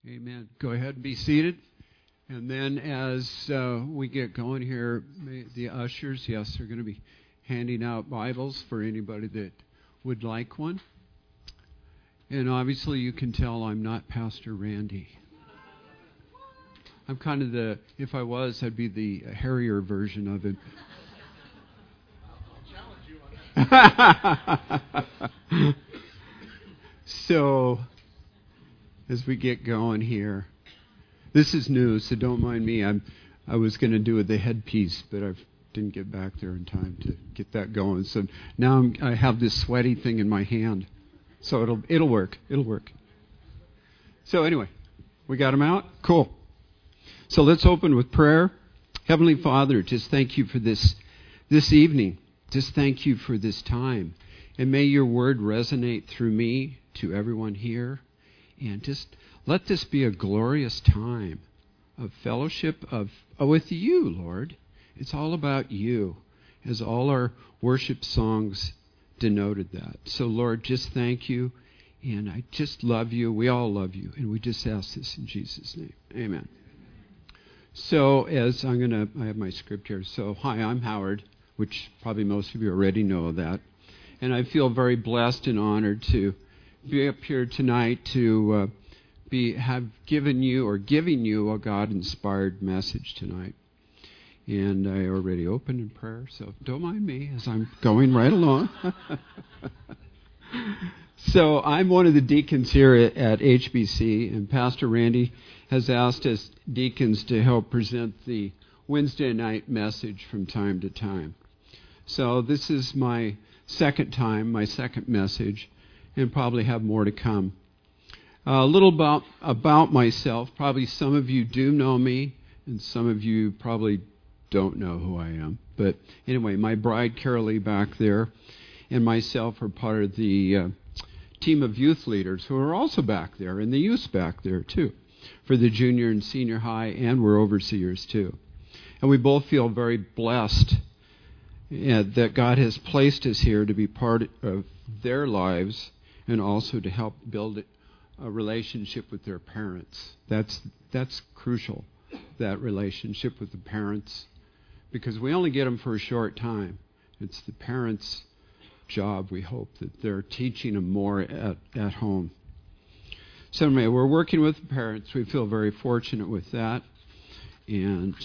Amen. Go ahead and be seated. And then as we get going here, the ushers, yes, they're going to be handing out Bibles for anybody that would like one. And obviously you can tell I'm not Pastor Randy. I'm kind of if I was, I'd be the hairier version of him. I'll challenge you on that. So, as we get going here, this is new, so don't mind me. I was going to do the headpiece, but I didn't get back there in time to get that going. So now I have this sweaty thing in my hand. So it'll work. It'll work. So anyway, we got them out? Cool. So let's open with prayer. Heavenly Father, just thank you for this evening. Just thank you for this time. And may your word resonate through me to everyone here. And just let this be a glorious time of fellowship with you, Lord. It's all about you, as all our worship songs denoted that. So, Lord, just thank you. And I just love you. We all love you. And we just ask this in Jesus' name. Amen. So, I have my script here. So, hi, I'm Howard, which probably most of you already know that. And I feel very blessed and honored to be up here tonight to giving you a God-inspired message tonight. And I already opened in prayer, so don't mind me as I'm going right along. So I'm one of the deacons here at HBC, and Pastor Randy has asked us deacons to help present the Wednesday night message from time to time. So this is my second message, and probably have more to come. A little about myself. Probably some of you do know me, and some of you probably don't know who I am. But anyway, my bride, Carolee, back there, and myself are part of the team of youth leaders who are also back there, and the youth's back there too, for the junior and senior high, and we're overseers too. And we both feel very blessed that God has placed us here to be part of their lives and also to help build a relationship with their parents. That's crucial, that relationship with the parents, because we only get them for a short time. It's the parents' job, we hope, that they're teaching them more at home. So anyway, we're working with the parents. We feel very fortunate with that. And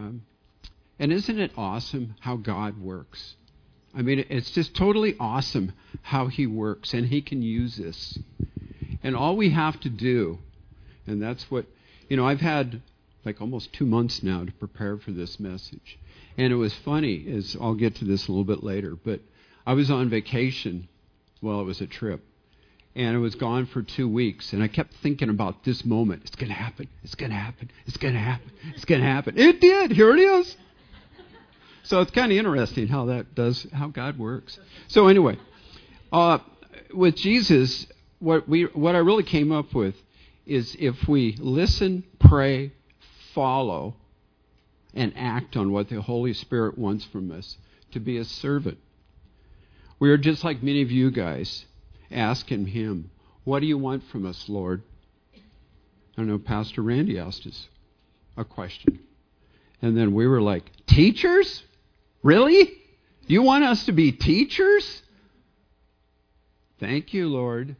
isn't it awesome how God works? I mean, it's just totally awesome how He works, and He can use this. And all we have to do, and that's what, I've had like almost 2 months now to prepare for this message. And it was funny, as I'll get to this a little bit later, but I was on vacation. Well, it was a trip. And I was gone for 2 weeks, and I kept thinking about this moment. It's going to happen. It's going to happen. It's going to happen. It's going to happen. It did. Here it is. So it's kind of interesting how God works. So anyway, with Jesus, what I really came up with is if we listen, pray, follow, and act on what the Holy Spirit wants from us, to be a servant. We are just like many of you guys asking Him, what do you want from us, Lord? I know Pastor Randy asked us a question. And then we were like, teachers? Really? You want us to be teachers? Thank you, Lord.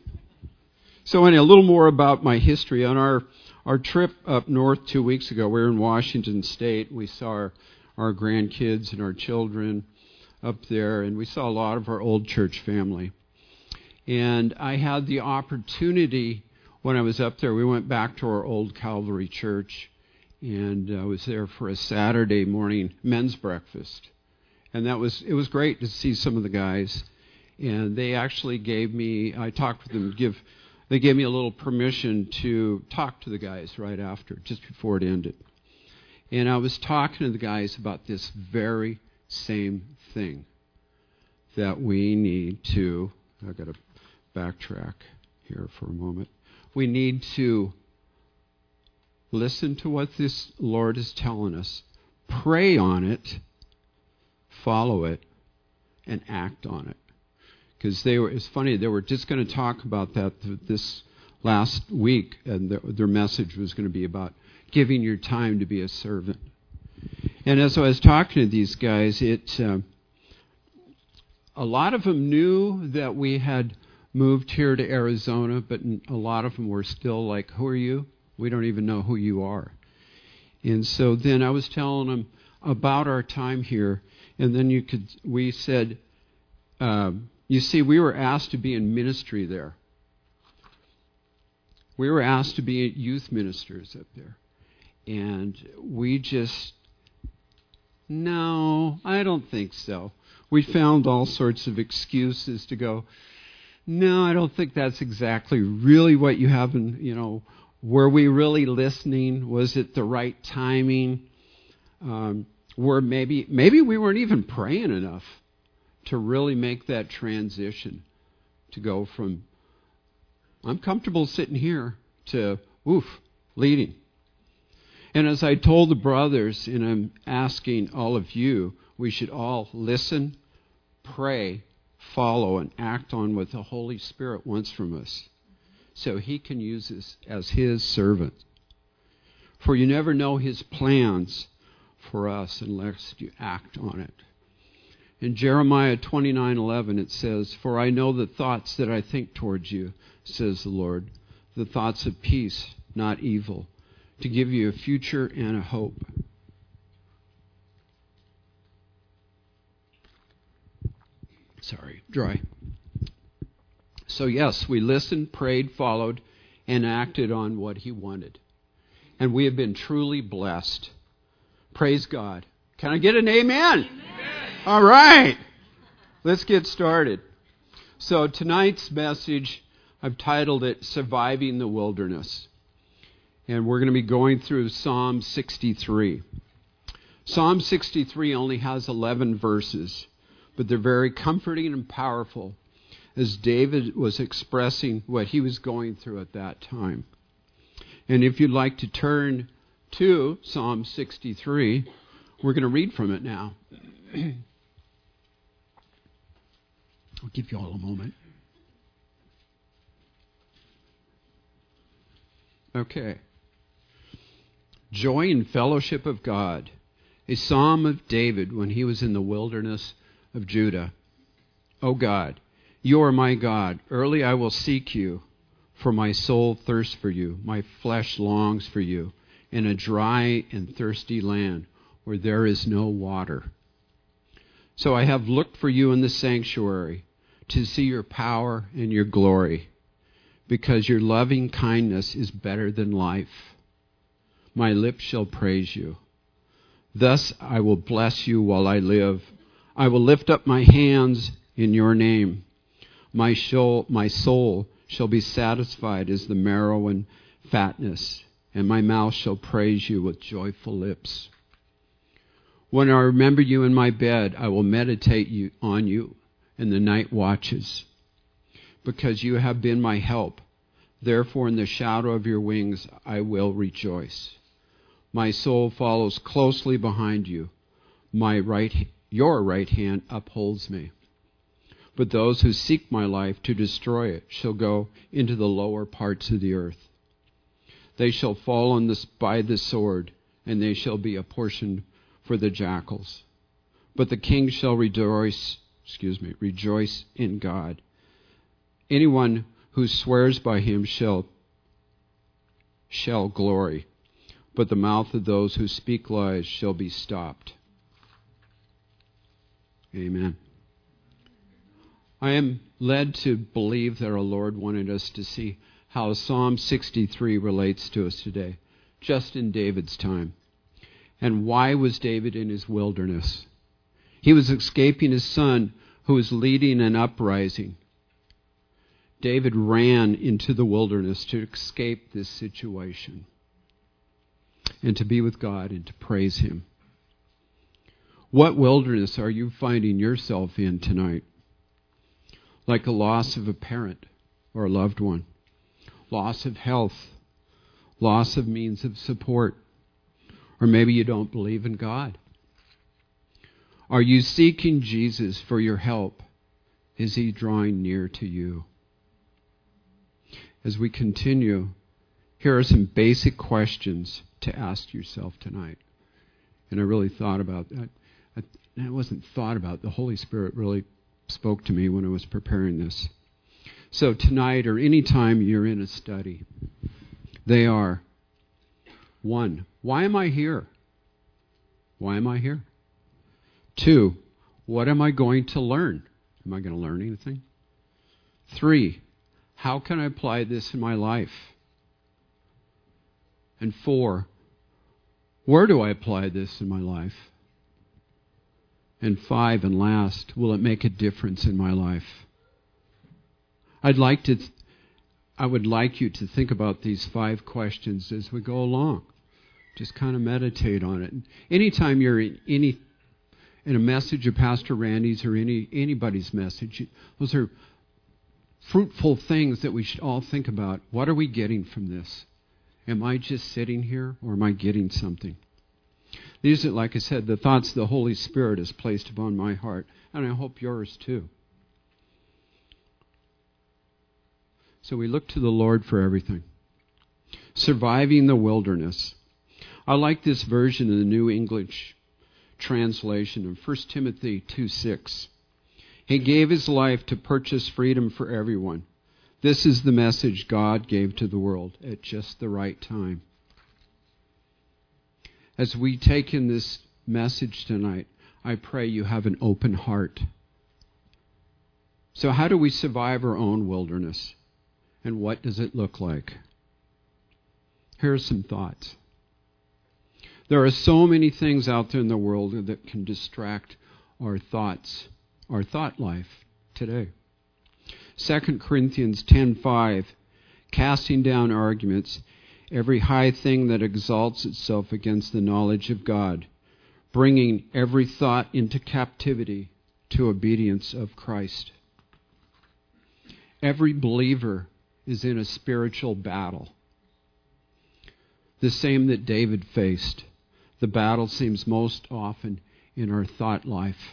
So a little more about my history. On our trip up north 2 weeks ago, we were in Washington State. We saw our grandkids and our children up there, and we saw a lot of our old church family. And I had the opportunity, when I was up there, we went back to our old Calvary church, and I was there for a Saturday morning men's breakfast. And it was great to see some of the guys. And they actually I talked with them, they gave me a little permission to talk to the guys right after, just before it ended. And I was talking to the guys about this very same thing, that we need to, I've got to backtrack here for a moment. We need to listen to what this Lord is telling us, pray on it, follow it, and act on it. Because it's funny, they were just going to talk about that this last week, and their message was going to be about giving your time to be a servant. And as I was talking to these guys, a lot of them knew that we had moved here to Arizona, but a lot of them were still like, "Who are you? We don't even know who you are." And so then I was telling them about our time here, and then we said, you see, we were asked to be in ministry there. We were asked to be youth ministers up there. And we just, no, I don't think so. We found all sorts of excuses to go, no, I don't think that's exactly really what you have in, were we really listening? Was it the right timing? Were maybe we weren't even praying enough to really make that transition to go from, I'm comfortable sitting here, to, leading. And as I told the brothers, and I'm asking all of you, we should all listen, pray, follow, and act on what the Holy Spirit wants from us, so He can use us as His servant. For you never know His plans for us unless you act on it. In Jeremiah 29:11 it says, "For I know the thoughts that I think towards you, says the Lord, the thoughts of peace, not evil, to give you a future and a hope." Sorry, dry. So yes, we listened, prayed, followed, and acted on what He wanted. And we have been truly blessed. Praise God. Can I get an amen? Amen. All right. Let's get started. So tonight's message, I've titled it Surviving the Wilderness. And we're going to be going through Psalm 63. Psalm 63 only has 11 verses, but they're very comforting and powerful as David was expressing what he was going through at that time. And if you'd like to turn to Psalm 63, we're going to read from it now. I'll give you all a moment. Okay. Joy and fellowship of God. A psalm of David when he was in the wilderness of Judah. O God, you are my God. Early I will seek you, for my soul thirsts for you. My flesh longs for you in a dry and thirsty land where there is no water. So I have looked for you in the sanctuary to see your power and your glory, because your loving kindness is better than life. My lips shall praise you. Thus I will bless you while I live. I will lift up my hands in your name. My soul shall be satisfied as the marrow and fatness, and my mouth shall praise you with joyful lips. When I remember you in my bed, I will meditate on you in the night watches, because you have been my help. Therefore, in the shadow of your wings, I will rejoice. My soul follows closely behind you. Your right hand upholds me. But those who seek my life to destroy it shall go into the lower parts of the earth. They shall fall by the sword, and they shall be a portion for the jackals. But the king shall rejoice in God. Anyone who swears by him shall glory, but the mouth of those who speak lies shall be stopped. Amen. I am led to believe that our Lord wanted us to see how Psalm 63 relates to us today, just in David's time. And why was David in his wilderness? He was escaping his son, who was leading an uprising. David ran into the wilderness to escape this situation and to be with God and to praise Him. What wilderness are you finding yourself in tonight? Like a loss of a parent or a loved one, loss of health, loss of means of support, or maybe you don't believe in God. Are you seeking Jesus for your help? Is He drawing near to you? as we continue, here are some basic questions to ask yourself tonight. And I really thought about that. It wasn't thought about. The Holy Spirit really spoke to me when I was preparing this. So tonight or any time you're in a study, they are: 1, why am I here? Why am I here? 2, what am I going to learn? Am I going to learn anything? 3, how can I apply this in my life? And 4, where do I apply this in my life? And 5, and last, will it make a difference in my life? I would like you to think about these 5 questions as we go along. Just kind of meditate on it. Anytime you're in a message of Pastor Randy's or anybody's message, those are fruitful things that we should all think about. What are we getting from this? Am I just sitting here, or am I getting something? These are, like I said, the thoughts the Holy Spirit has placed upon my heart, and I hope yours too. So we look to the Lord for everything. Surviving the wilderness. I like this version of the New English translation of 1 Timothy 2:6. He gave his life to purchase freedom for everyone. This is the message God gave to the world at just the right time. As we take in this message tonight, I pray you have an open heart. So how do we survive our own wilderness? And what does it look like? Here are some thoughts. There are so many things out there in the world that can distract our thoughts, our thought life today. 2 Corinthians 10:5, casting down arguments, every high thing that exalts itself against the knowledge of God, bringing every thought into captivity to obedience of Christ. Every believer is in a spiritual battle, the same that David faced. The battle seems most often in our thought life.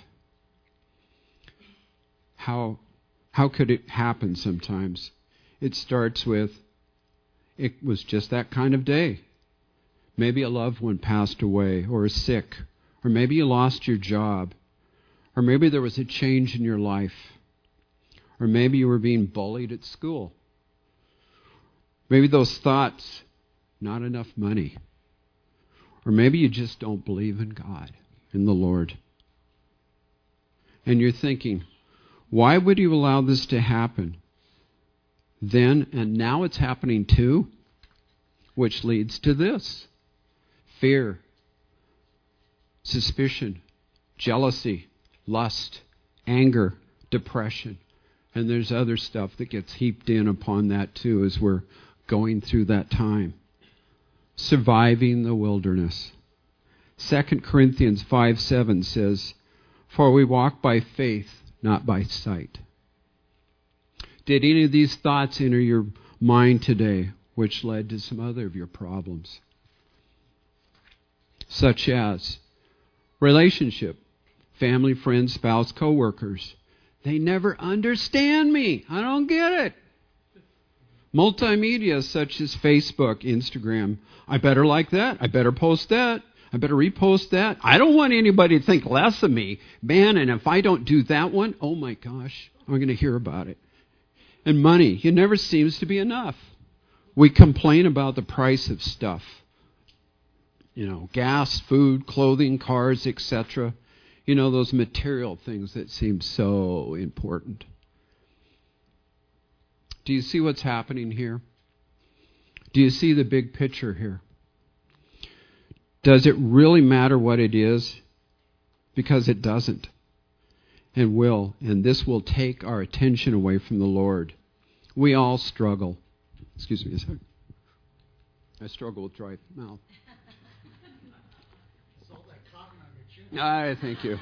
How could it happen sometimes? It starts with, it was just that kind of day. Maybe a loved one passed away or is sick, or maybe you lost your job, or maybe there was a change in your life, or maybe you were being bullied at school. Maybe those thoughts, not enough money, or maybe you just don't believe in God, in the Lord. And you're thinking, why would you allow this to happen? Then, and now it's happening too, which leads to this: fear, suspicion, jealousy, lust, anger, depression. And there's other stuff that gets heaped in upon that too as we're going through that time. Surviving the wilderness. 2 Corinthians 5:7 says, for we walk by faith, not by sight. Did any of these thoughts enter your mind today, which led to some other of your problems? Such as relationship, family, friends, spouse, co-workers. They never understand me. I don't get it. Multimedia such as Facebook, Instagram. I better like that. I better post that. I better repost that. I don't want anybody to think less of me. Man, and if I don't do that one, oh my gosh, I'm going to hear about it. And money, it never seems to be enough. We complain about the price of stuff. Gas, food, clothing, cars, etc. Those material things that seem so important. Do you see what's happening here? Do you see the big picture here? Does it really matter what it is? Because it doesn't. And will. And this will take our attention away from the Lord. We all struggle. Excuse me a second. I struggle with dry mouth. Thank you.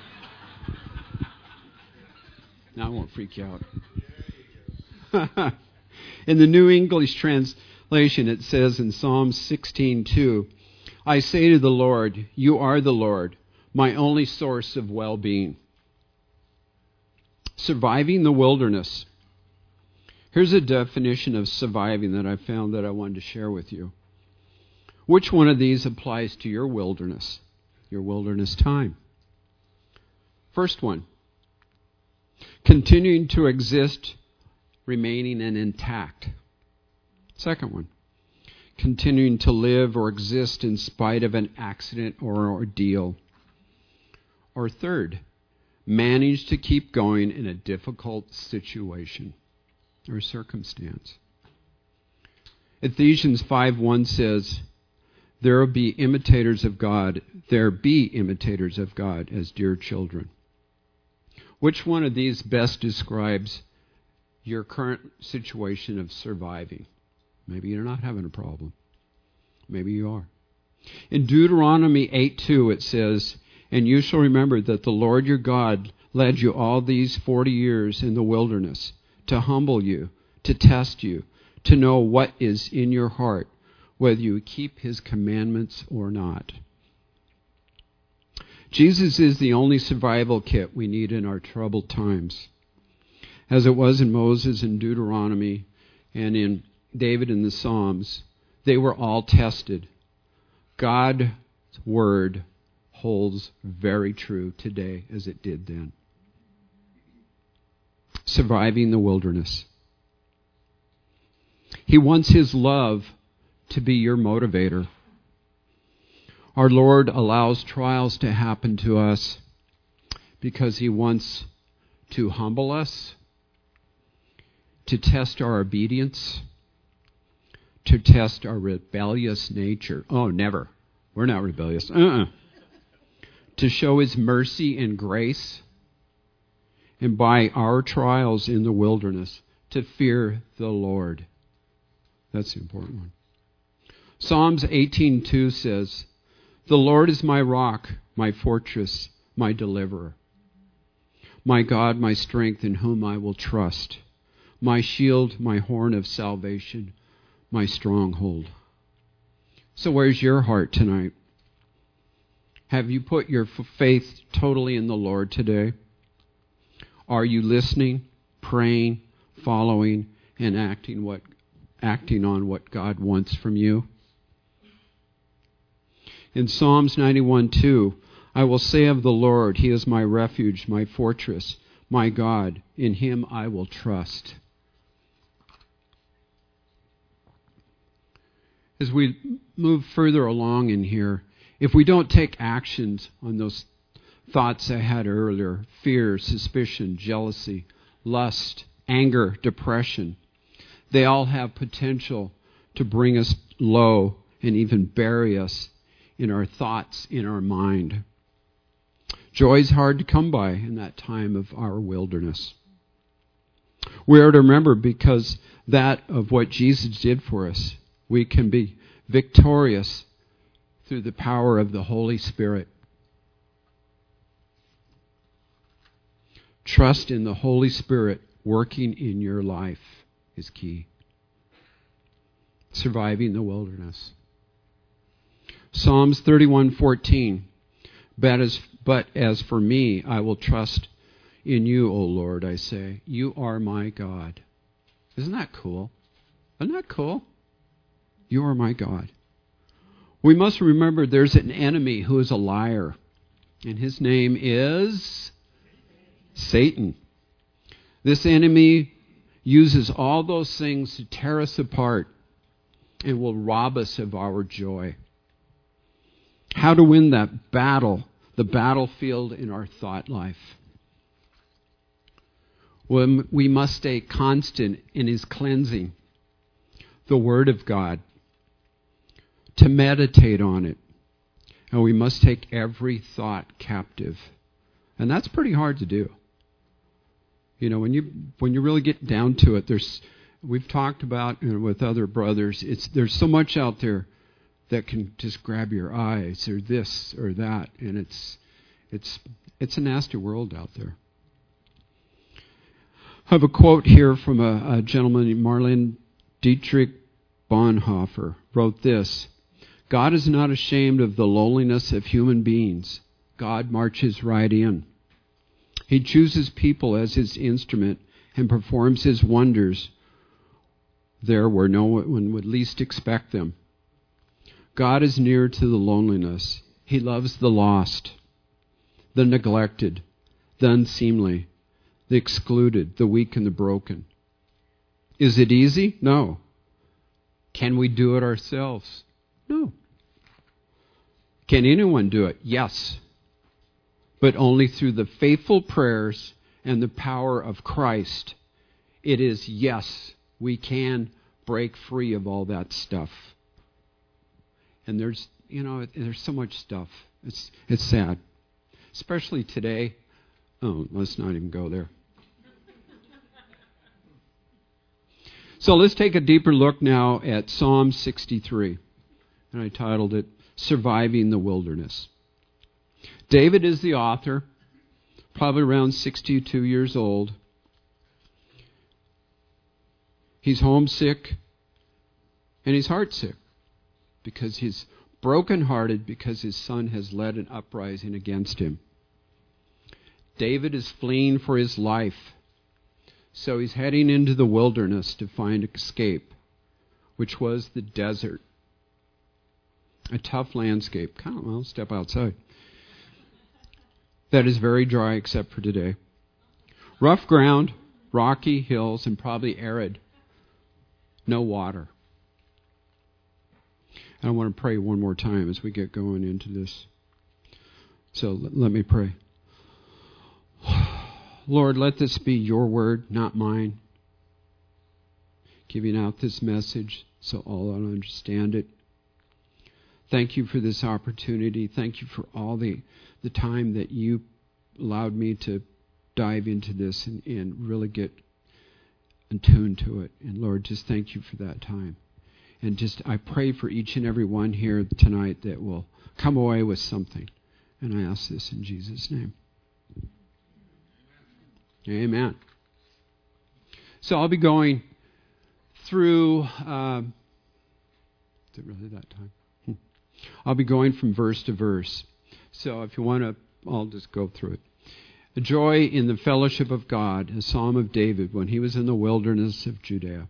Now I won't freak you out. In the New English translation, it says in Psalm 16:2, I say to the Lord, you are the Lord, my only source of well-being. Surviving the wilderness. Here's a definition of surviving that I found that I wanted to share with you. Which one of these applies to your wilderness time? First one, continuing to exist, remaining intact. Second one, continuing to live or exist in spite of an accident or ordeal. Or third, manage to keep going in a difficult situation or circumstance. Ephesians 5:1 says, There be imitators of God as dear children. Which one of these best describes your current situation of surviving? Maybe you're not having a problem. Maybe you are. In Deuteronomy 8:2 it says, And you shall remember that the Lord your God led you all these 40 years in the wilderness to humble you, to test you, to know what is in your heart, whether you keep his commandments or not. Jesus is the only survival kit we need in our troubled times. As it was in Moses in Deuteronomy and in David in the Psalms, they were all tested. God's word holds very true today as it did then. Surviving the wilderness. He wants his love to be your motivator. Our Lord allows trials to happen to us because he wants to humble us, to test our obedience, to test our rebellious nature. Oh, never. We're not rebellious. To show his mercy and grace, and by our trials in the wilderness, to fear the Lord. That's the important one. Psalms 18:2 says, The Lord is my rock, my fortress, my deliverer. My God, my strength, in whom I will trust. My shield, my horn of salvation, my stronghold. So where's your heart tonight? Have you put your faith totally in the Lord today? Are you listening, praying, following, and acting on what God wants from you? In Psalms 91:2, I will say of the Lord, he is my refuge, my fortress, my God. In him I will trust. As we move further along in here, if we don't take actions on those thoughts I had earlier, fear, suspicion, jealousy, lust, anger, depression, they all have potential to bring us low and even bury us in our thoughts, in our mind. Joy is hard to come by in that time of our wilderness. We are to remember, because that of what Jesus did for us, we can be victorious through the power of the Holy Spirit. Trust in the Holy Spirit working in your life is key. Surviving the wilderness. Psalms 31:14. But as for me, I will trust in you, O Lord, I say. You are my God. Isn't that cool? Isn't that cool? You are my God. We must remember there's an enemy who is a liar, and his name is Satan. This enemy uses all those things to tear us apart and will rob us of our joy. How to win that battle, the battlefield in our thought life. We must stay constant in his cleansing, the Word of God, to meditate on it. And we must take every thought captive. And that's pretty hard to do. You know, when you really get down to it, we've talked about, with other brothers, there's so much out there that can just grab your eyes, or this or that, and it's a nasty world out there. I have a quote here from a gentleman named Marlene Dietrich Bonhoeffer. Wrote this: God is not ashamed of the lowliness of human beings. God marches right in. He chooses people as his instrument and performs his wonders there where no one would least expect them. God is near to the loneliness. He loves the lost, the neglected, the unseemly, the excluded, the weak and the broken. Is it easy? No. Can we do it ourselves? No. Can anyone do it? Yes. But only through the faithful prayers and the power of Christ. It is yes, we can break free of all that stuff. And there's so much stuff. It's sad. Especially today. Oh, let's not even go there. So let's take a deeper look now at Psalm 63. And I titled it, Surviving the Wilderness. David is the author, probably around 62 years old. He's homesick and he's heartsick because he's brokenhearted because his son has led an uprising against him. David is fleeing for his life. So he's heading into the wilderness to find escape, which was the desert. A tough landscape. Step outside. That is very dry except for today. Rough ground, rocky hills, and probably arid. No water. And I want to pray one more time as we get going into this. So let me pray. Lord, let this be your word, not mine. Giving out this message so all will understand it. Thank you for this opportunity. Thank you for all the time that you allowed me to dive into this and really get attuned to it. And Lord, just thank you for that time. And I pray for each and every one here tonight that will come away with something. And I ask this in Jesus' name. Amen. So I'll be going through, is it really that time? I'll be going from verse to verse. So if you want to, I'll just go through it. A joy in the fellowship of God, a psalm of David when he was in the wilderness of Judah.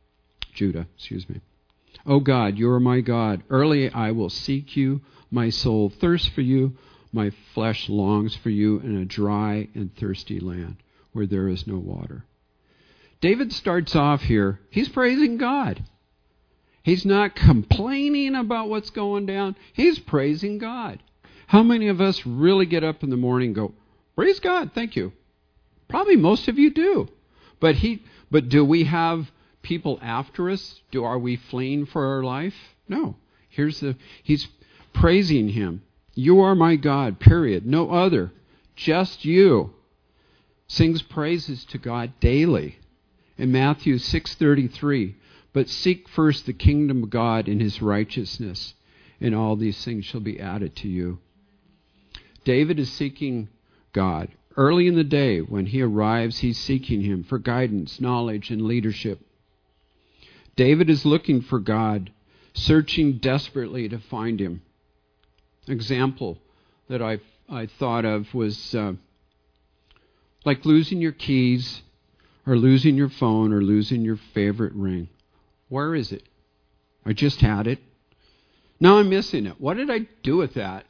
O God, you are my God. Early I will seek you. My soul thirsts for you. My flesh longs for you in a dry and thirsty land where there is no water. David starts off here. He's praising God. He's not complaining about what's going down. He's praising God. How many of us really get up in the morning and go, praise God, thank you? Probably most of you do. But do we have people after us? Are we fleeing for our life? No. He's praising him. You are my God, period. No other. Just you. Sings praises to God daily. In Matthew 6:33, but seek first the kingdom of God and his righteousness, and all these things shall be added to you. David is seeking God. Early in the day, when he arrives, he's seeking him for guidance, knowledge, and leadership. David is looking for God, searching desperately to find him. Example that I thought of was like losing your keys or losing your phone or losing your favorite ring. Where is it? I just had it. Now I'm missing it. What did I do with that?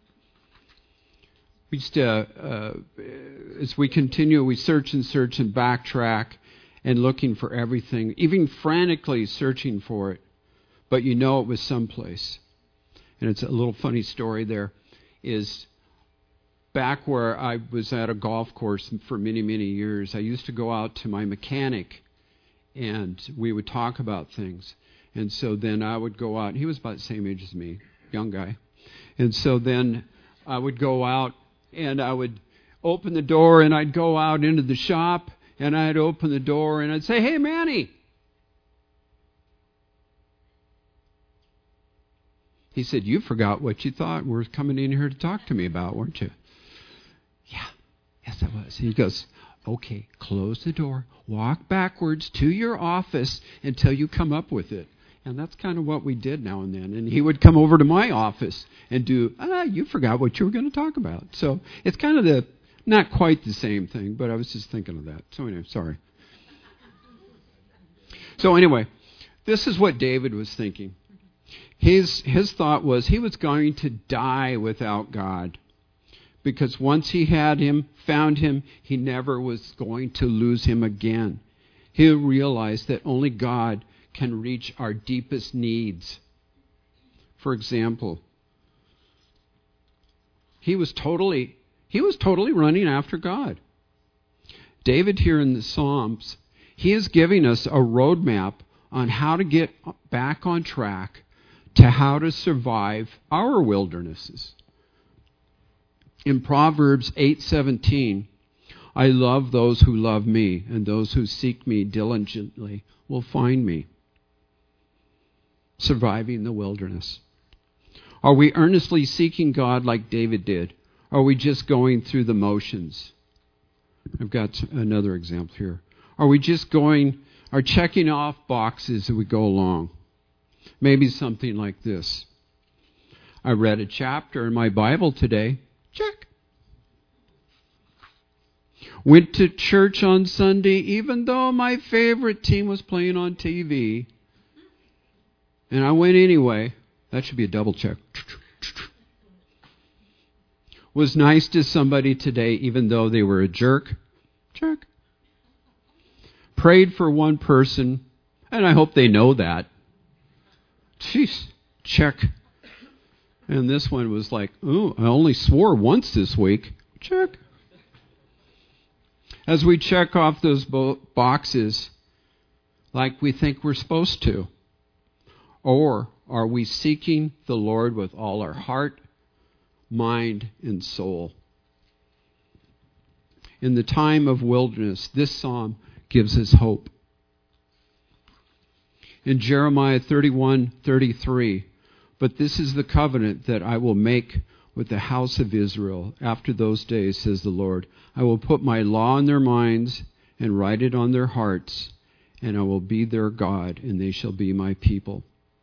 We just, as we continue, we search and backtrack and looking for everything, even frantically searching for it, but you know it was someplace. And it's a little funny story there, is back where I was at a golf course for many, many years, I used to go out to my mechanic and we would talk about things. And so then I would go out, he was about the same age as me, young guy. And so then I would go out and I would open the door and I'd go out into the shop and I'd open the door and I'd say, hey, Manny. He said, you forgot what you thought were coming in here to talk to me about, weren't you? Yeah, yes, I was. He goes, okay, close the door, walk backwards to your office until you come up with it. And that's kind of what we did now and then. And he would come over to my office and do, you forgot what you were going to talk about. So it's kind of not quite the same thing, but I was just thinking of that. So anyway, sorry. So anyway, This is what David was thinking. His thought was he was going to die without God. Because once he had him, found him, he never was going to lose him again. He realized that only God can reach our deepest needs. For example, he was totally running after God. David here in the Psalms, he is giving us a roadmap on how to get back on track to how to survive our wildernesses. In Proverbs 8:17, I love those who love me, and those who seek me diligently will find me. Surviving the wilderness. Are we earnestly seeking God like David did? Or are we just going through the motions? I've got another example here. Are we just checking off boxes as we go along? Maybe something like this. I read a chapter in my Bible today. Check. Went to church on Sunday even though my favorite team was playing on TV. And I went anyway. That should be a double check. Was nice to somebody today even though they were a jerk. Check. Prayed for one person, and I hope they know that. Jeez, check. And this one was like, ooh, I only swore once this week. Check. As we check off those boxes like we think we're supposed to, or are we seeking the Lord with all our heart, mind, and soul? In the time of wilderness, this psalm gives us hope. In Jeremiah 31:33, but this is the covenant that I will make with the house of Israel after those days, says the Lord. I will put my law in their minds and write it on their hearts, and I will be their God, and they shall be my people.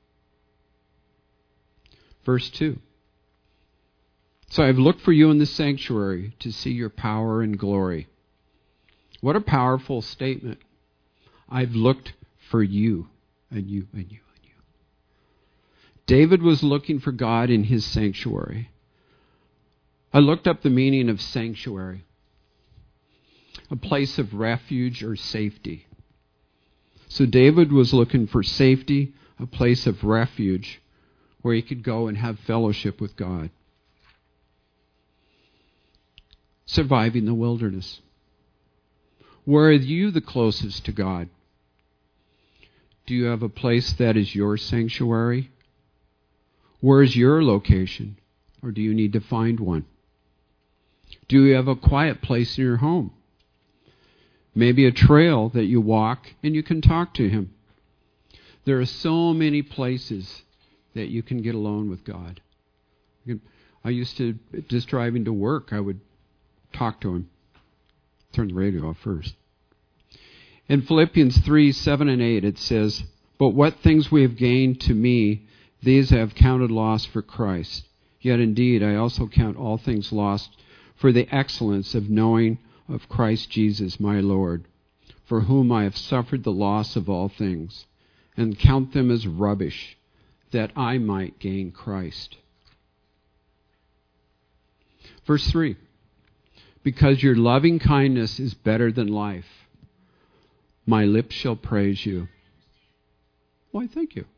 Verse 2. So I've looked for you in the sanctuary to see your power and glory. What a powerful statement. I've looked for you, and you, and you, and you. David was looking for God in his sanctuary. I looked up the meaning of sanctuary. A place of refuge or safety. So David was looking for safety, a place of refuge where he could go and have fellowship with God. Surviving the wilderness. Where are you the closest to God? Do you have a place that is your sanctuary? Where is your location? Or do you need to find one? Do you have a quiet place in your home? Maybe a trail that you walk and you can talk to Him. There are so many places that you can get alone with God. I used to, just driving to work, I would talk to Him. Turn the radio off first. In Philippians 3:7 and 8, it says, but what things we have gained to me, these I have counted loss for Christ. Yet indeed I also count all things lost for the excellence of knowing of Christ Jesus my Lord, for whom I have suffered the loss of all things, and count them as rubbish, that I might gain Christ. Verse 3, because your loving kindness is better than life, my lips shall praise you. Why, thank you.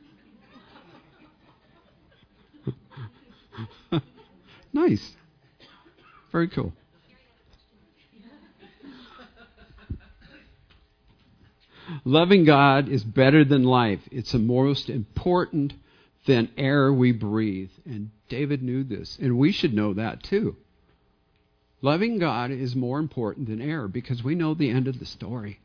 Nice. Very cool. Loving God is better than life. It's the most important than air we breathe. And David knew this. And we should know that too. Loving God is more important than air because we know the end of the story.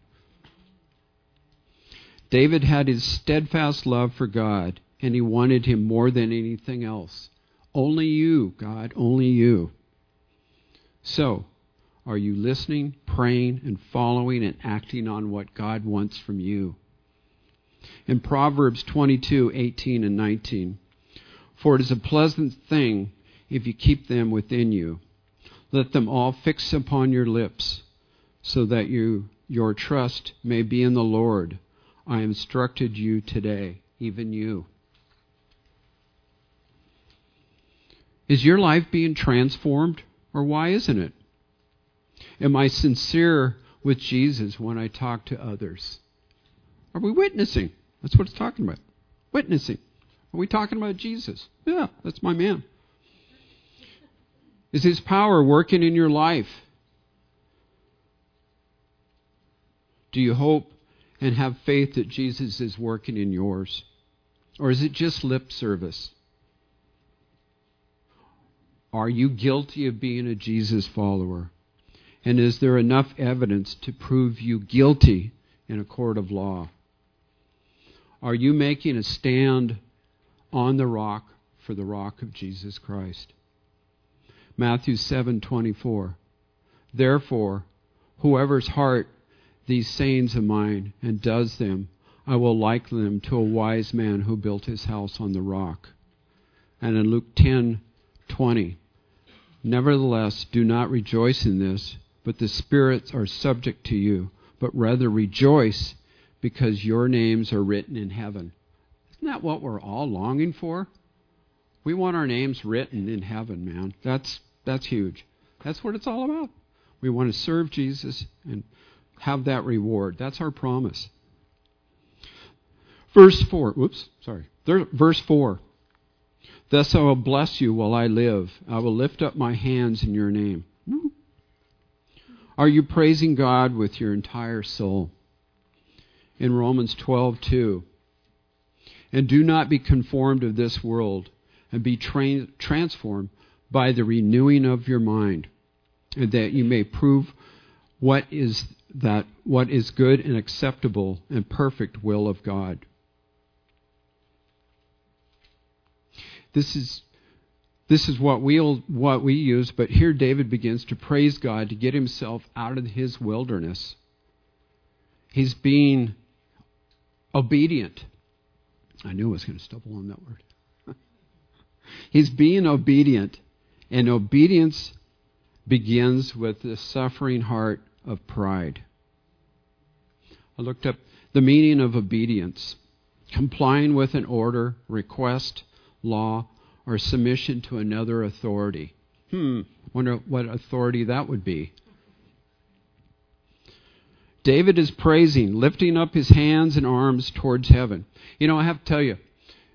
David had his steadfast love for God, and he wanted Him more than anything else. Only you, God, only you. So, are you listening, praying, and following and acting on what God wants from you? In Proverbs 22:18 and 19, for it is a pleasant thing if you keep them within you. Let them all fix upon your lips, so that your trust may be in the Lord. I instructed you today, even you. Is your life being transformed, or why isn't it? Am I sincere with Jesus when I talk to others? Are we witnessing? That's what it's talking about. Witnessing. Are we talking about Jesus? Yeah, that's my man. Is His power working in your life? Do you hope and have faith that Jesus is working in yours? Or is it just lip service? Are you guilty of being a Jesus follower? And is there enough evidence to prove you guilty in a court of law? Are you making a stand on the rock for the rock of Jesus Christ? Matthew 7:24. Therefore, whoever's heart these sayings of mine and does them, I will liken them to a wise man who built his house on the rock. And in Luke 10:20, nevertheless, do not rejoice in this, but the spirits are subject to you, but rather rejoice because your names are written in heaven. Isn't that what we're all longing for? We want our names written in heaven, man. That's huge. That's what it's all about. We want to serve Jesus and have that reward. That's our promise. Verse 4. Verse 4. Thus I will bless you while I live. I will lift up my hands in your name. Are you praising God with your entire soul? In Romans 12:2. And do not be conformed to this world, and be transformed by the renewing of your mind, and that you may prove what is good and acceptable and perfect will of God. This is what we use, but here David begins to praise God to get himself out of his wilderness. He's being obedient. I knew I was going to stumble on that word. He's being obedient, and obedience begins with the suffering heart of pride. I looked up the meaning of obedience: complying with an order, request, law, or submission to another authority. Wonder what authority that would be. David is praising, lifting up his hands and arms towards heaven. You know, I have to tell you,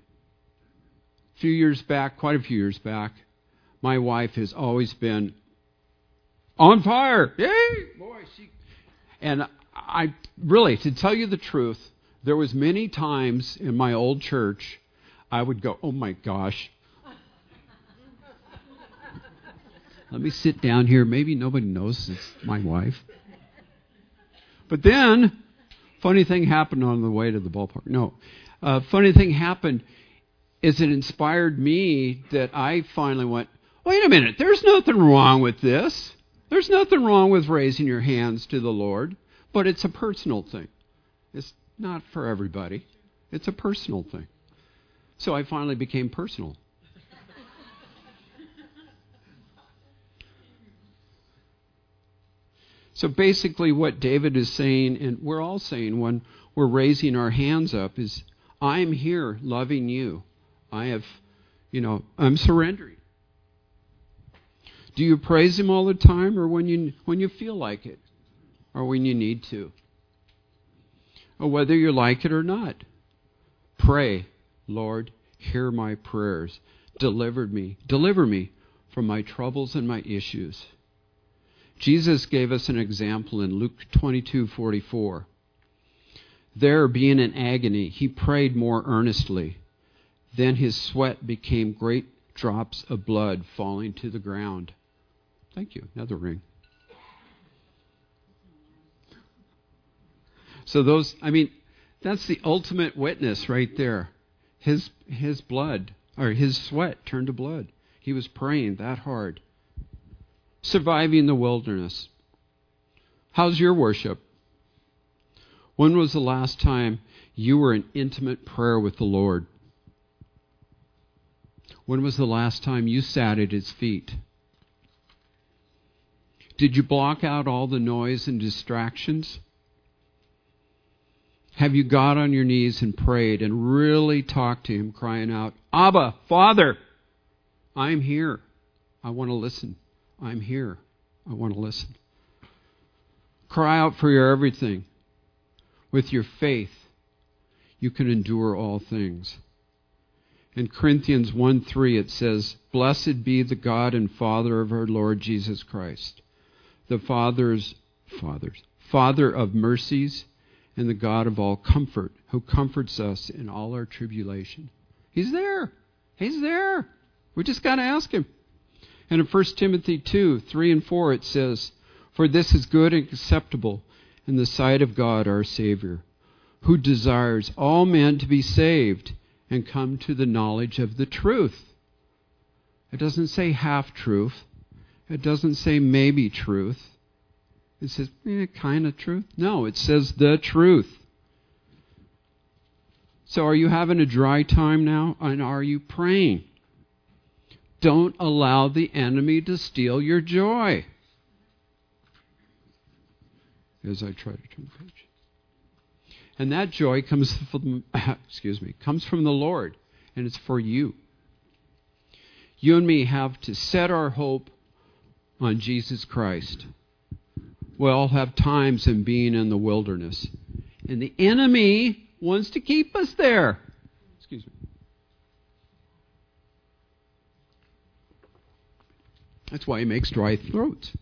quite a few years back, my wife has always been on fire. Yay! Boy, and I really, to tell you the truth, there was many times in my old church I would go, oh my gosh. Let me sit down here. Maybe nobody knows it's my wife. But then, funny thing happened on the way to the ballpark. Funny thing happened is it inspired me that I finally went, wait a minute, there's nothing wrong with this. There's nothing wrong with raising your hands to the Lord, but it's a personal thing. It's not for everybody. It's a personal thing. So I finally became personal. So basically what David is saying, and we're all saying when we're raising our hands up, is I'm here loving you. I'm surrendering. Do you praise Him all the time, or when you feel like it, or when you need to? Or whether you like it or not, pray, Lord, hear my prayers. Deliver me from my troubles and my issues. Jesus gave us an example in Luke 22:44. There, being in agony, he prayed more earnestly. Then his sweat became great drops of blood falling to the ground. Thank you. Another ring. So that's the ultimate witness right there. His blood, or his sweat turned to blood. He was praying that hard. Surviving the wilderness. How's your worship? When was the last time you were in intimate prayer with the Lord? When was the last time you sat at His feet? Did you block out all the noise and distractions? Have you got on your knees and prayed and really talked to Him, crying out, Abba, Father, I'm here. I want to listen. I'm here. I want to listen. Cry out for your everything. With your faith, you can endure all things. In Corinthians 1:3 it says, Blessed be the God and Father of our Lord Jesus Christ, the Father of mercies and the God of all comfort, who comforts us in all our tribulation. He's there. He's there. We just got to ask Him. And in 1 Timothy 2:3 and 4 it says, For this is good and acceptable in the sight of God our Savior, who desires all men to be saved and come to the knowledge of the truth. It doesn't say half-truth. It doesn't say maybe truth. It says, kind of truth. No, it says the truth. So are you having a dry time now? And are you praying? Don't allow the enemy to steal your joy. As I try to turn the page. And that joy comes from, comes from the Lord, and it's for you. You and me have to set our hope on Jesus Christ. We all have times in being in the wilderness, and the enemy wants to keep us there. That's why he makes dry throats.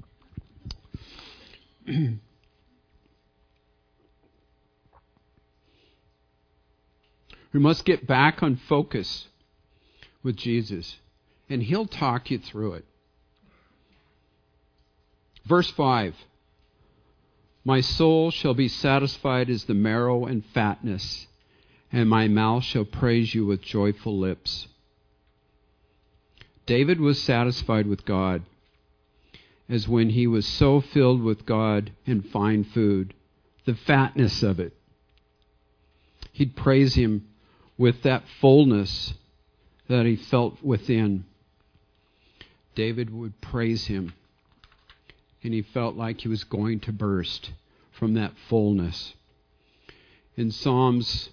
We must get back on focus with Jesus, and He'll talk you through it. Verse 5, My soul shall be satisfied as the marrow and fatness, and my mouth shall praise you with joyful lips. David was satisfied with God as when he was so filled with God and fine food, the fatness of it. He'd praise Him with that fullness that he felt within. David would praise Him, and he felt like he was going to burst from that fullness. In Psalms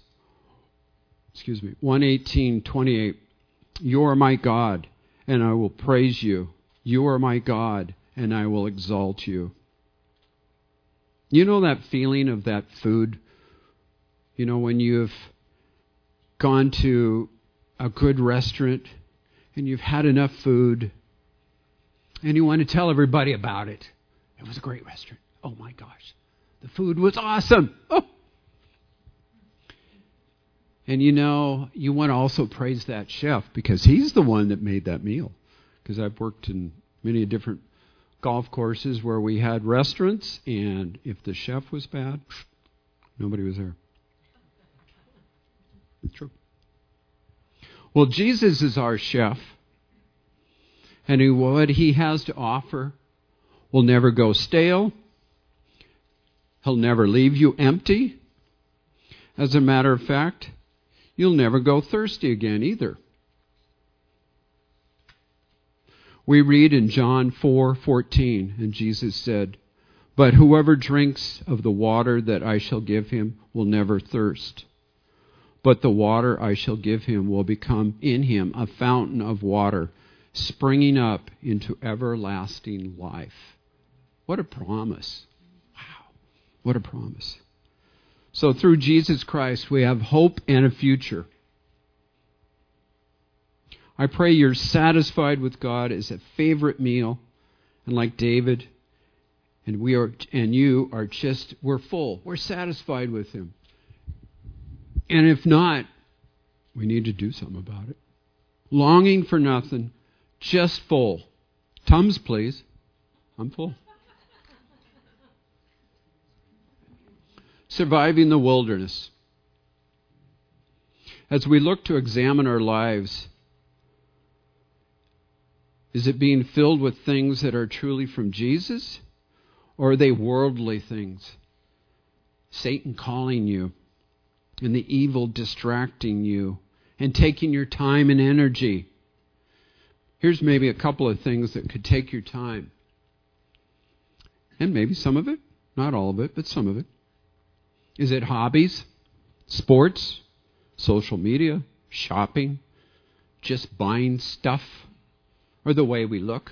118:28, You are my God, and I will praise you. You are my God, and I will exalt you. You know that feeling of that food? You know, when you've gone to a good restaurant and you've had enough food and you want to tell everybody about it. It was a great restaurant. Oh my gosh. The food was awesome. Oh. And you know, you want to also praise that chef because he's the one that made that meal. Because I've worked in many different golf courses where we had restaurants, and if the chef was bad, nobody was there. True. Well, Jesus is our chef, and what He has to offer will never go stale. He'll never leave you empty. As a matter of fact, you'll never go thirsty again either. We read in John 4:14, and Jesus said, But whoever drinks of the water that I shall give him will never thirst. But the water I shall give him will become in him a fountain of water, springing up into everlasting life. What a promise. Wow. What a promise. So through Jesus Christ, we have hope and a future. I pray you're satisfied with God as a favorite meal. And like David, we're full. We're satisfied with Him. And if not, we need to do something about it. Longing for nothing, just full. Tums, please. I'm full. Surviving the wilderness. As we look to examine our lives, is it being filled with things that are truly from Jesus? Or are they worldly things? Satan calling you, and the evil distracting you and taking your time and energy. Here's maybe a couple of things that could take your time. And maybe some of it, not all of it, but some of it. Is it hobbies, sports, social media, shopping, just buying stuff, or the way we look?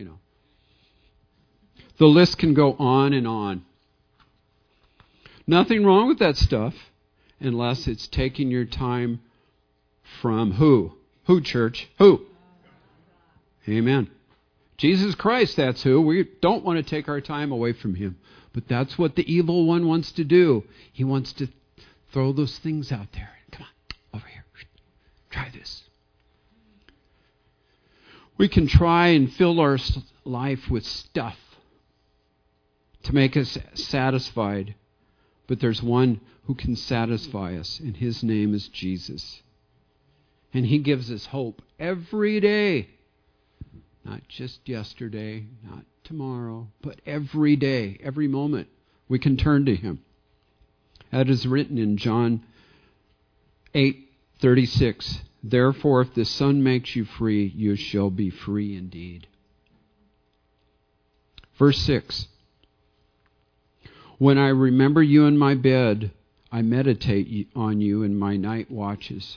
The list can go on and on. Nothing wrong with that stuff unless it's taking your time from who? Who, church? Who? Amen. Jesus Christ, that's who. We don't want to take our time away from Him. But that's what the evil one wants to do. He wants to throw those things out there. Come on, over here. Try this. We can try and fill our life with stuff to make us satisfied. But there's one who can satisfy us, and His name is Jesus. And He gives us hope every day. Not just yesterday, not tomorrow, but every day, every moment, we can turn to Him. That is written in John 8:36. Therefore, if the Son makes you free, you shall be free indeed. Verse 6. When I remember you in my bed, I meditate on you in my night watches.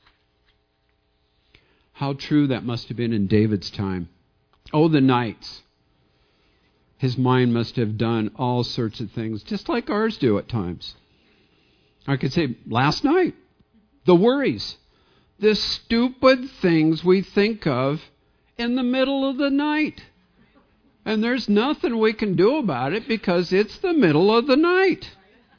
How true that must have been in David's time. Oh, the nights. His mind must have done all sorts of things, just like ours do at times. I could say, last night, the worries, the stupid things we think of in the middle of the night. And there's nothing we can do about it because it's the middle of the night.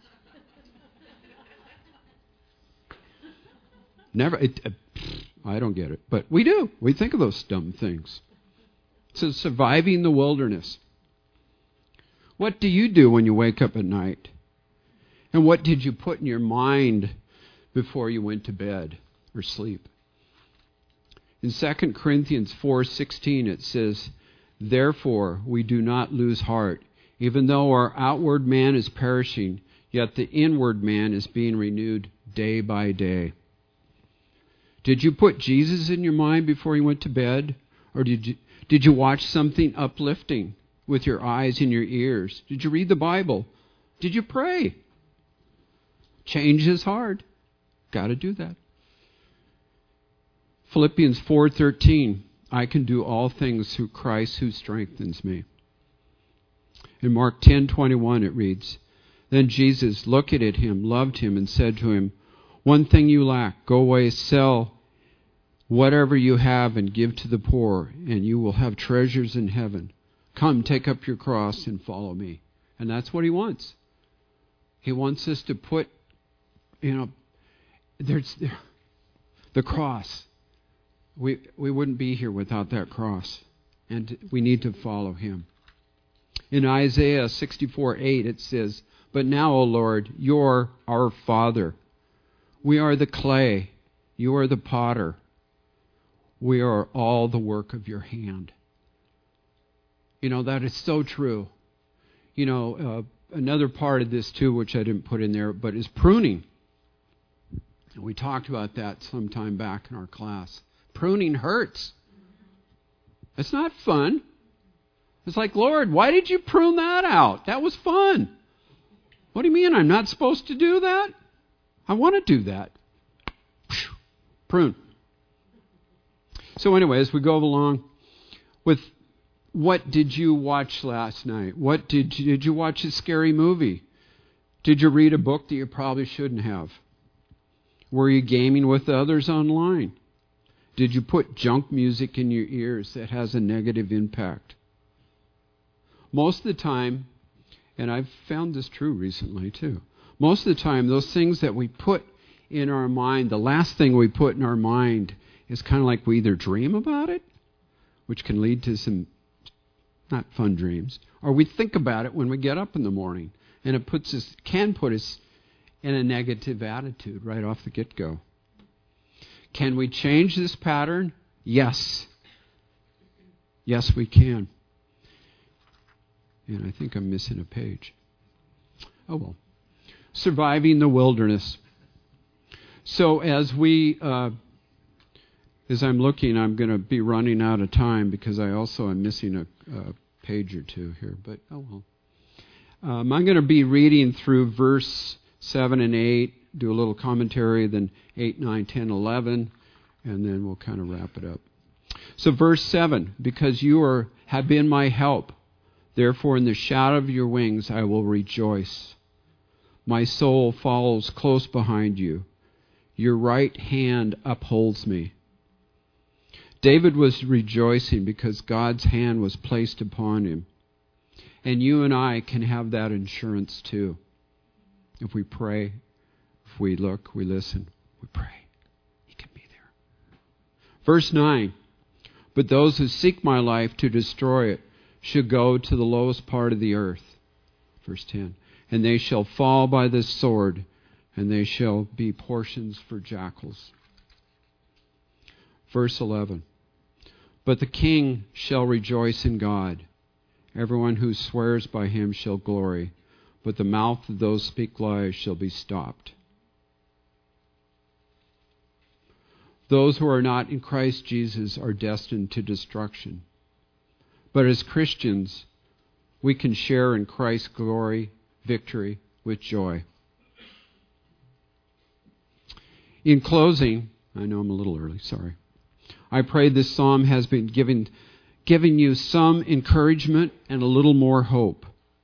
I don't get it, but we do. We think of those dumb things. So surviving the wilderness. What do you do when you wake up at night? And what did you put in your mind before you went to bed or sleep? In 2 Corinthians 4:16 it says, therefore we do not lose heart. Even though our outward man is perishing, yet the inward man is being renewed day by day. Did you put Jesus in your mind before you went to bed? Or did you watch something uplifting with your eyes and your ears? Did you read the Bible? Did you pray? Change is hard. Got to do that. Philippians 4:13, I can do all things through Christ who strengthens me. In Mark 10:21 it reads, then Jesus, looking at him, loved him and said to him, one thing you lack, go away, sell whatever you have and give to the poor, and you will have treasures in heaven. Come, take up your cross and follow me. And that's what He wants. He wants us to put, there's the cross. We wouldn't be here without that cross. And we need to follow Him. In Isaiah 64:8 it says, but now, O Lord, you're our Father. We are the clay. You are the potter. We are all the work of your hand. That is so true. Another part of this too, which I didn't put in there, but is pruning. And we talked about that some time back in our class. Pruning hurts. It's not fun. It's like, Lord, why did you prune that out? That was fun. What do you mean I'm not supposed to do that? I want to do that. Prune. So anyway, as we go along with what did you watch last night? Did you watch a scary movie? Did you read a book that you probably shouldn't have? Were you gaming with others online? Did you put junk music in your ears that has a negative impact? Most of the time, and I've found this true recently too, most of the time those things that we put in our mind, the last thing we put in our mind is kind of like we either dream about it, which can lead to some not fun dreams, or we think about it when we get up in the morning, and it can put us in a negative attitude right off the get-go. Can we change this pattern? Yes. Yes, we can. And I think I'm missing a page. Oh, well. Surviving the wilderness. So as I'm looking, I'm going to be running out of time because I also am missing a page or two here. But, oh well. I'm going to be reading through verse 7 and 8, do a little commentary, then 8, 9, 10, 11, and then we'll kind of wrap it up. So verse 7, because you have been my help, therefore in the shadow of your wings I will rejoice. My soul follows close behind you. Your right hand upholds me. David was rejoicing because God's hand was placed upon him. And you and I can have that assurance too. If we pray, if we look, we listen, we pray. He can be there. Verse 9, but those who seek my life to destroy it should go to the lowest part of the earth. Verse 10, and they shall fall by the sword, and they shall be portions for jackals. Verse 11, but the king shall rejoice in God. Everyone who swears by him shall glory, but the mouth of those who speak lies shall be stopped. Those who are not in Christ Jesus are destined to destruction. But as Christians, we can share in Christ's glory, victory, with joy. In closing, I know I'm a little early, sorry. I pray this psalm has been giving you some encouragement and a little more hope.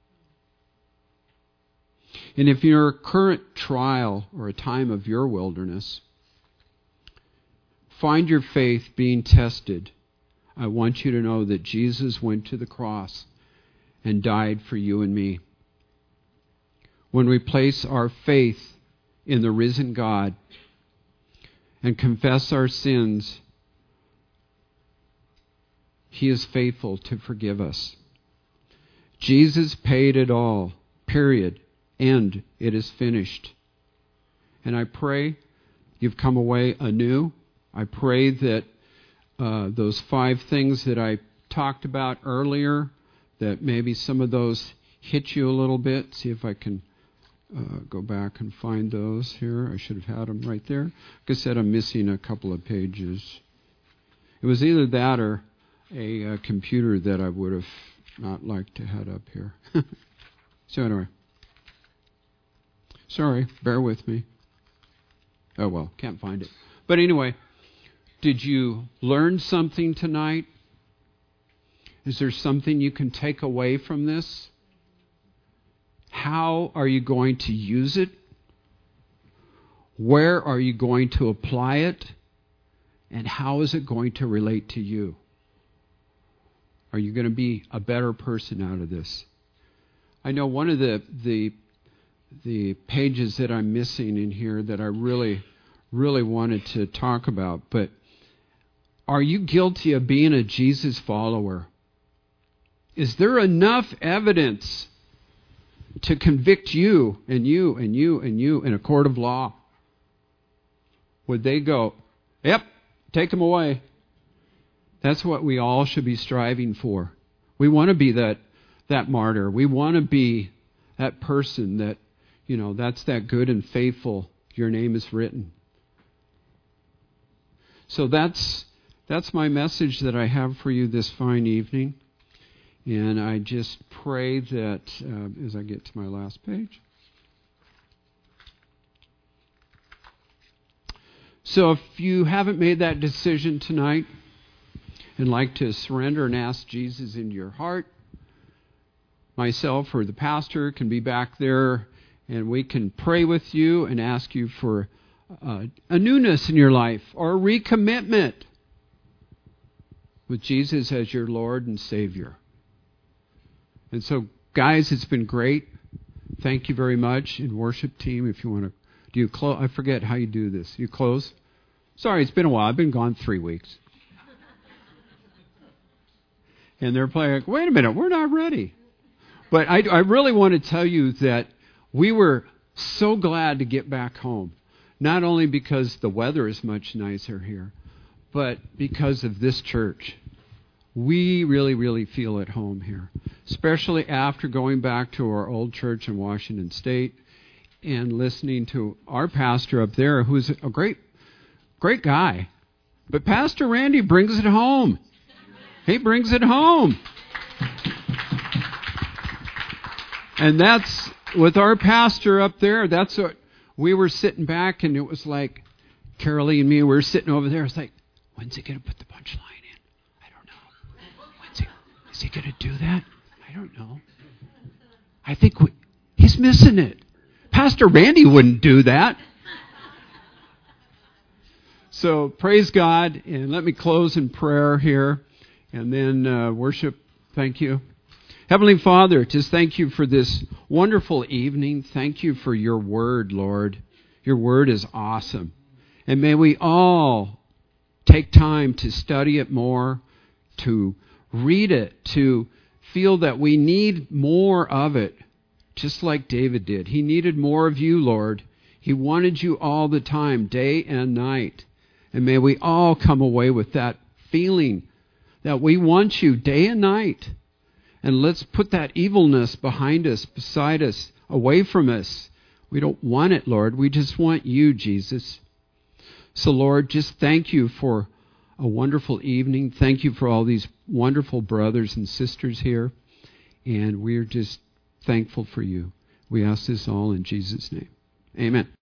And if you're a current trial or a time of your wilderness, find your faith being tested. I want you to know that Jesus went to the cross and died for you and me. When we place our faith in the risen God and confess our sins, He is faithful to forgive us. Jesus paid it all, period. End. It is finished. And I pray you've come away anew. I pray that those 5 things that I talked about earlier, that maybe some of those hit you a little bit. See if I can go back and find those here. I should have had them right there. Like I said, I'm missing a couple of pages. It was either that or a computer that I would have not liked to have up here. So anyway. Sorry, bear with me. Oh well, can't find it. But anyway, did you learn something tonight? Is there something you can take away from this? How are you going to use it? Where are you going to apply it? And how is it going to relate to you? Are you going to be a better person out of this? I know one of the pages that I'm missing in here that I really wanted to talk about, but are you guilty of being a Jesus follower? Is there enough evidence to convict you and you and you and you in a court of law? Would they go, yep, take them away? That's what we all should be striving for. We want to be that martyr. We want to be that person that, that's that good and faithful, your name is written. So that's my message that I have for you this fine evening. And I just pray that, as I get to my last page. So if you haven't made that decision tonight and like to surrender and ask Jesus into your heart, myself or the pastor can be back there and we can pray with you and ask you for a newness in your life or a recommitment with Jesus as your Lord and Savior. And so, guys, it's been great. Thank you very much. And worship team, if you want to, do you close? I forget how you do this. You close? Sorry, it's been a while. I've been gone 3 weeks. And they're playing, wait a minute, we're not ready. But I really want to tell you that we were so glad to get back home. Not only because the weather is much nicer here, but because of this church. We really feel at home here, especially after going back to our old church in Washington State and listening to our pastor up there, who's a great guy. But Pastor Randy brings it home. He brings it home. And with our pastor up there, that's what we were sitting back, and it was like Carolee and me, we were sitting over there. It's like, when's he going to put the punchline in? I don't know. Is he going to do that? I don't know. I think he's missing it. Pastor Randy wouldn't do that. So praise God, and let me close in prayer here, and then worship. Thank you. Heavenly Father, just thank you for this wonderful evening. Thank you for your word, Lord. Your word is awesome. And may we all take time to study it more, to read it, to feel that we need more of it, just like David did. He needed more of you, Lord. He wanted you all the time, day and night. And may we all come away with that feeling that we want you day and night. And let's put that evilness behind us, beside us, away from us. We don't want it, Lord. We just want you, Jesus. So, Lord, just thank you for a wonderful evening. Thank you for all these wonderful brothers and sisters here. And we're just thankful for you. We ask this all in Jesus' name. Amen.